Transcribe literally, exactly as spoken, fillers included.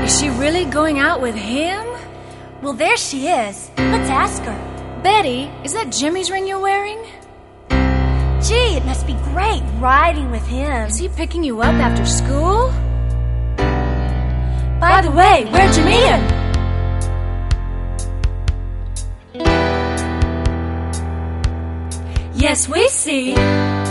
Is she really going out with him? Well, there she is. Let's ask her. Betty, is that Jimmy's ring you're wearing? Gee, it must be great riding with him. Is he picking you up after school? By the way, where'd you meet him? Yes, we see.